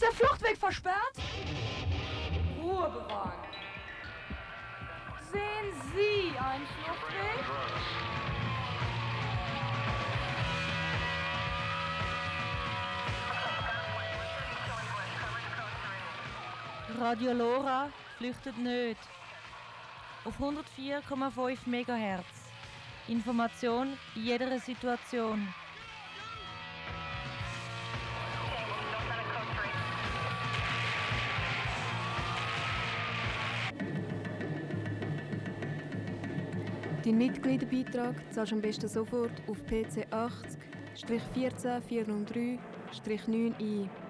der Fluchtweg versperrt? Ruhe bewahren. Sehen Sie einen Fluchtweg? Radio Lora flüchtet nicht. Auf 104,5 MHz. Information in jeder Situation. Dein Mitgliederbeitrag zahlst du am besten sofort auf PC 80-14403-9 ein.